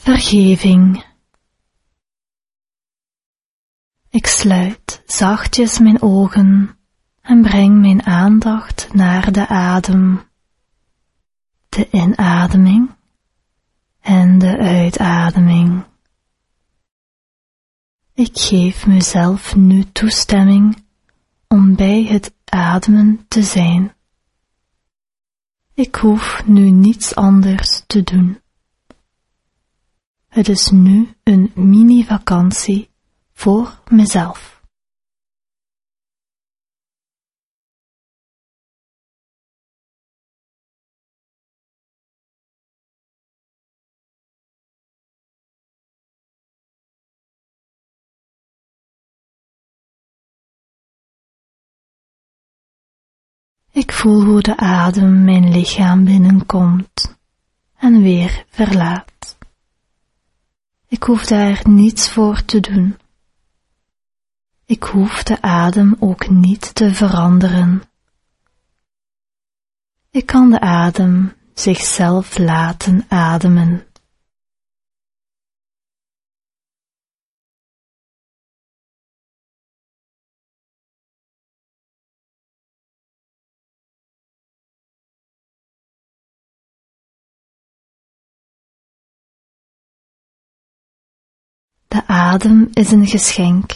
Vergeving. Ik sluit zachtjes mijn ogen en breng mijn aandacht naar de adem. De inademing en de uitademing. Ik geef mezelf nu toestemming om bij het ademen te zijn. Ik hoef nu niets anders te doen. Het is nu een mini-vakantie voor mezelf. Ik voel hoe de adem mijn lichaam binnenkomt en weer verlaat. Ik hoef daar niets voor te doen. Ik hoef de adem ook niet te veranderen. Ik kan de adem zichzelf laten ademen. De adem is een geschenk.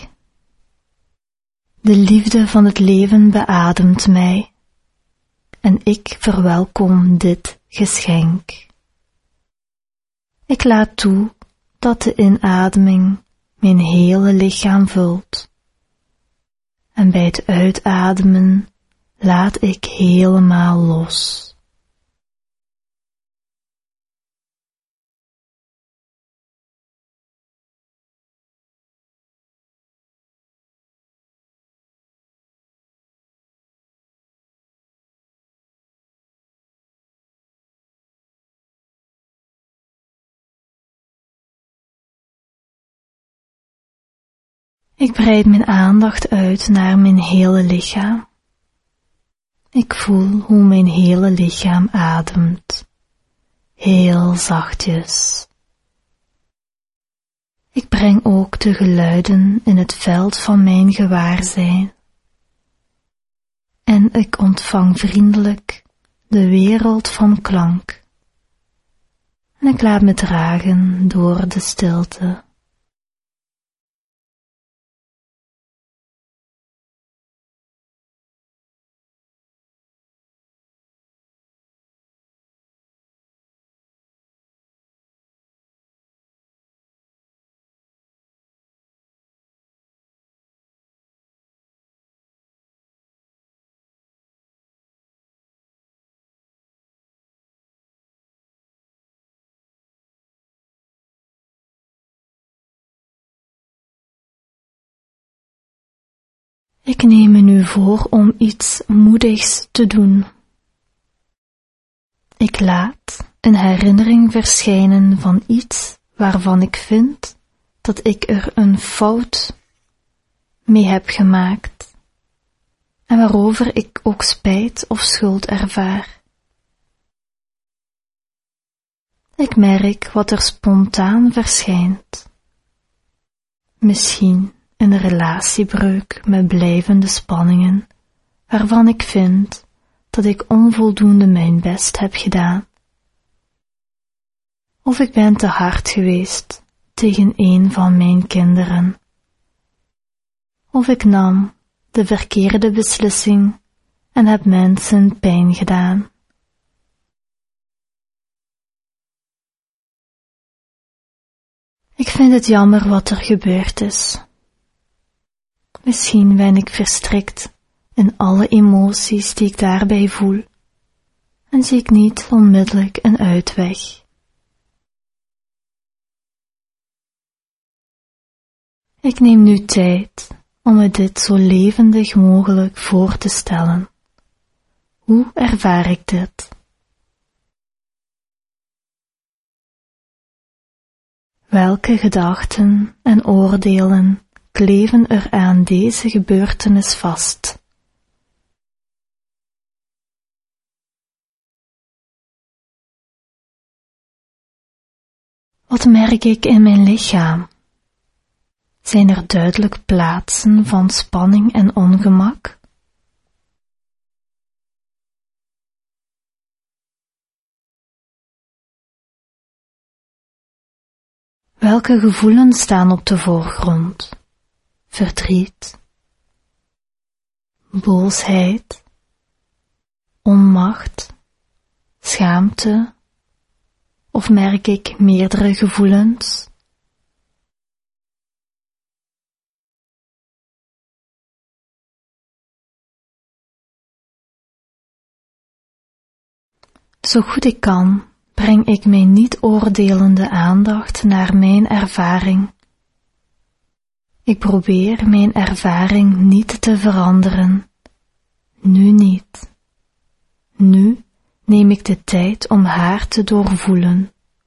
De liefde van het leven beademt mij en ik verwelkom dit geschenk. Ik laat toe dat de inademing mijn hele lichaam vult en bij het uitademen laat ik helemaal los. Ik breid mijn aandacht uit naar mijn hele lichaam. Ik voel hoe mijn hele lichaam ademt, heel zachtjes. Ik breng ook de geluiden in het veld van mijn gewaarzijn. En ik ontvang vriendelijk de wereld van klank. En ik laat me dragen door de stilte. Ik neem me nu voor om iets moedigs te doen. Ik laat een herinnering verschijnen van iets waarvan ik vind dat ik er een fout mee heb gemaakt en waarover ik ook spijt of schuld ervaar. Ik merk wat er spontaan verschijnt. Misschien een relatiebreuk met blijvende spanningen, waarvan ik vind dat ik onvoldoende mijn best heb gedaan. Of ik ben te hard geweest tegen een van mijn kinderen. Of ik nam de verkeerde beslissing en heb mensen pijn gedaan. Ik vind het jammer wat er gebeurd is. Misschien ben ik verstrikt in alle emoties die ik daarbij voel en zie ik niet onmiddellijk een uitweg. Ik neem nu tijd om me dit zo levendig mogelijk voor te stellen. Hoe ervaar ik dit? Welke gedachten en oordelen kleven er aan deze gebeurtenis vast? Wat merk ik in mijn lichaam? Zijn er duidelijk plaatsen van spanning en ongemak? Welke gevoelens staan op de voorgrond? Verdriet, boosheid, onmacht, schaamte, of merk ik meerdere gevoelens? Zo goed ik kan, breng ik mijn niet oordelende aandacht naar mijn ervaring. Ik probeer mijn ervaring niet te veranderen. Nu niet. Nu neem ik de tijd om haar te doorvoelen.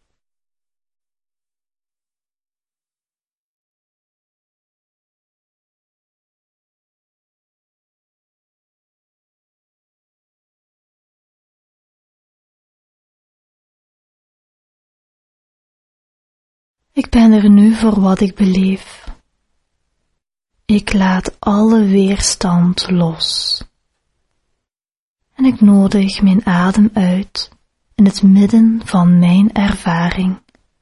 Ik ben er nu voor wat ik beleef. Ik laat alle weerstand los. En ik nodig mijn adem uit in het midden van mijn ervaring.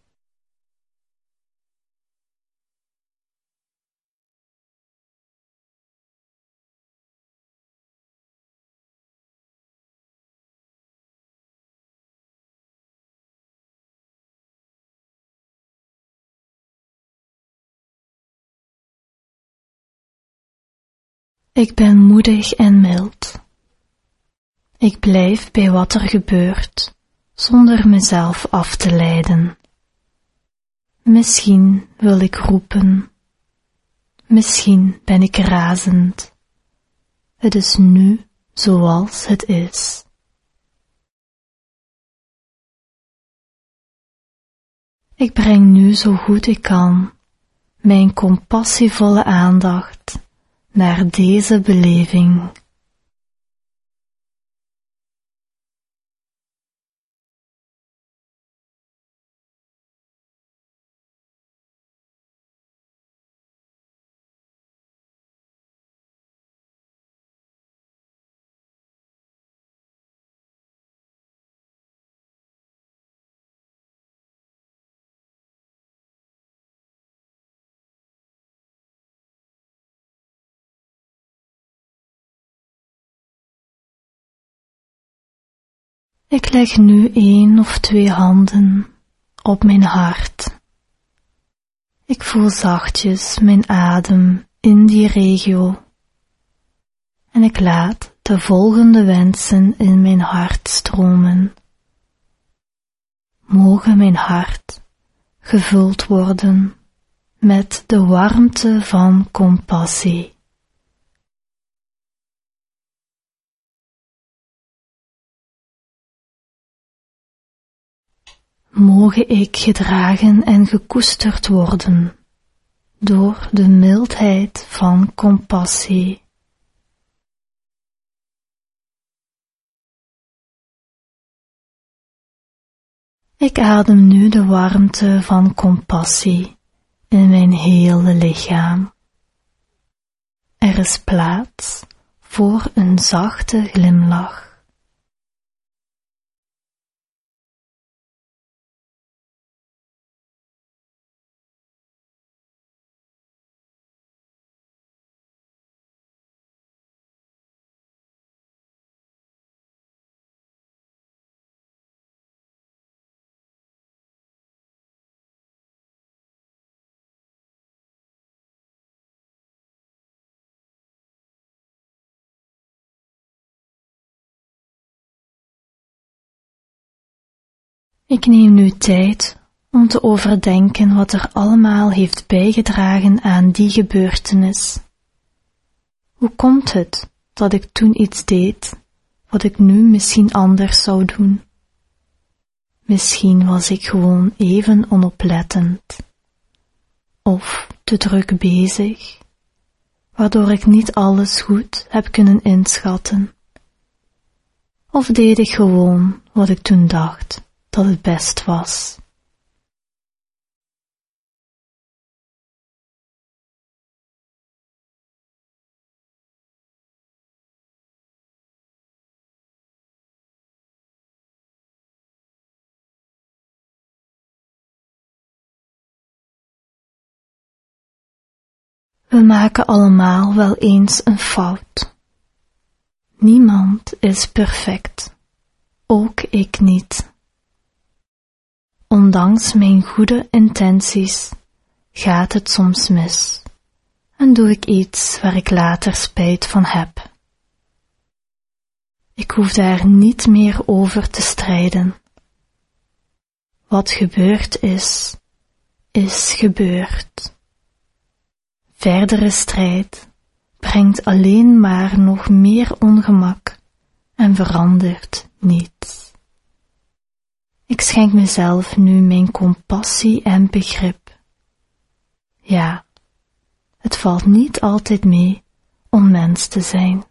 Ik ben moedig en mild. Ik blijf bij wat er gebeurt, zonder mezelf af te leiden. Misschien wil ik roepen. Misschien ben ik razend. Het is nu zoals het is. Ik breng nu zo goed ik kan mijn compassievolle aandacht naar deze beleving. Ik leg nu 1 of 2 handen op mijn hart. Ik voel zachtjes mijn adem in die regio. En ik laat de volgende wensen in mijn hart stromen. Mogen mijn hart gevuld worden met de warmte van compassie. Moge ik gedragen en gekoesterd worden door de mildheid van compassie. Ik adem nu de warmte van compassie in mijn hele lichaam. Er is plaats voor een zachte glimlach. Ik neem nu tijd om te overdenken wat er allemaal heeft bijgedragen aan die gebeurtenis. Hoe komt het dat ik toen iets deed, wat ik nu misschien anders zou doen? Misschien was ik gewoon even onoplettend, of te druk bezig, waardoor ik niet alles goed heb kunnen inschatten. Of deed ik gewoon wat ik toen dacht dat het best was. We maken allemaal wel eens een fout. Niemand is perfect, ook ik niet. Ondanks mijn goede intenties gaat het soms mis en doe ik iets waar ik later spijt van heb. Ik hoef daar niet meer over te strijden. Wat gebeurd is, is gebeurd. Verdere strijd brengt alleen maar nog meer ongemak en verandert niets. Ik schenk mezelf nu mijn compassie en begrip. Ja, het valt niet altijd mee om mens te zijn.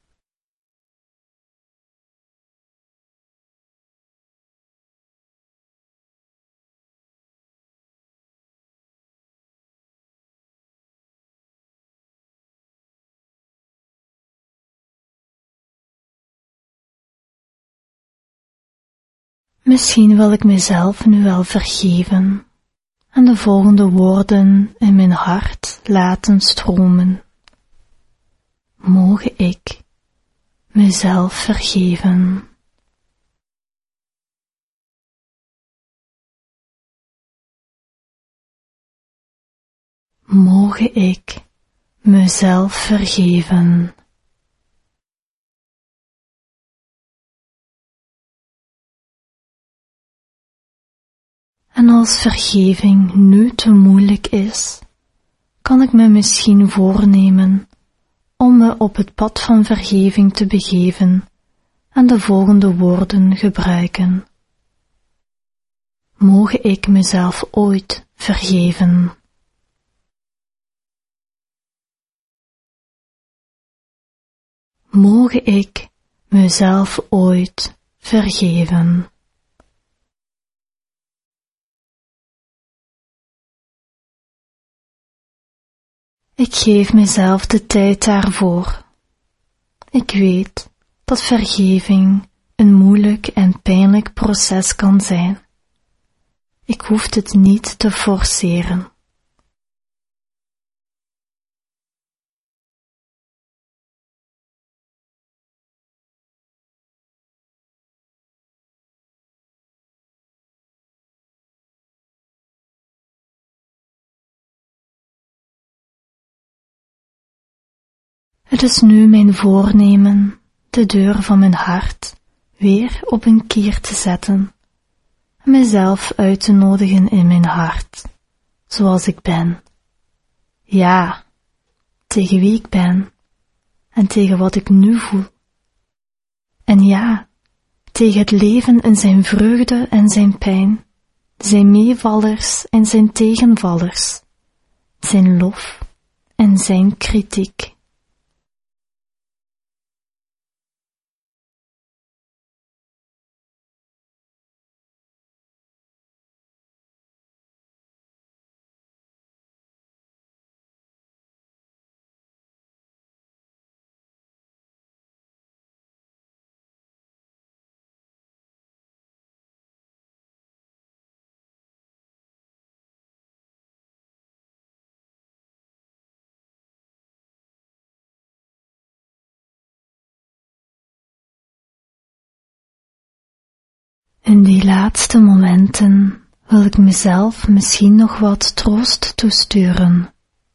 Misschien wil ik mezelf nu wel vergeven en de volgende woorden in mijn hart laten stromen. Moge ik mezelf vergeven. Moge ik mezelf vergeven. En als vergeving nu te moeilijk is, kan ik me misschien voornemen om me op het pad van vergeving te begeven en de volgende woorden gebruiken. Moge ik mezelf ooit vergeven. Moge ik mezelf ooit vergeven. Ik geef mezelf de tijd daarvoor. Ik weet dat vergeving een moeilijk en pijnlijk proces kan zijn. Ik hoef het niet te forceren. Het is nu mijn voornemen de deur van mijn hart weer op een kier te zetten en mezelf uit te nodigen in mijn hart, zoals ik ben. Ja, tegen wie ik ben en tegen wat ik nu voel. En ja, tegen het leven in zijn vreugde en zijn pijn, zijn meevallers en zijn tegenvallers, zijn lof en zijn kritiek. In die laatste momenten wil ik mezelf misschien nog wat troost toesturen.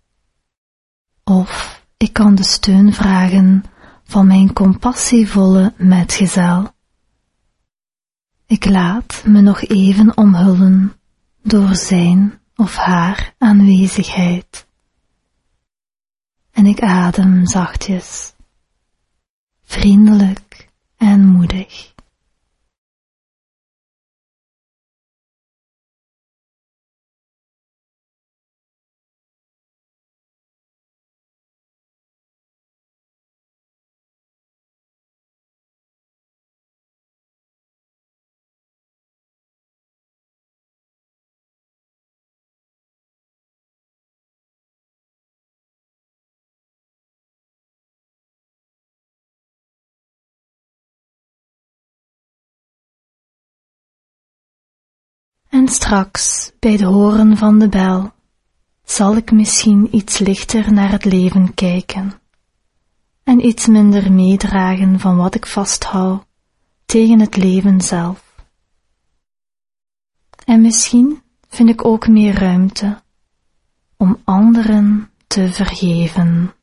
Of ik kan de steun vragen van mijn compassievolle metgezel. Ik laat me nog even omhullen door zijn of haar aanwezigheid. En ik adem zachtjes, vriendelijk en moedig. En straks, bij het horen van de bel, zal ik misschien iets lichter naar het leven kijken en iets minder meedragen van wat ik vasthoud tegen het leven zelf. En misschien vind ik ook meer ruimte om anderen te vergeven.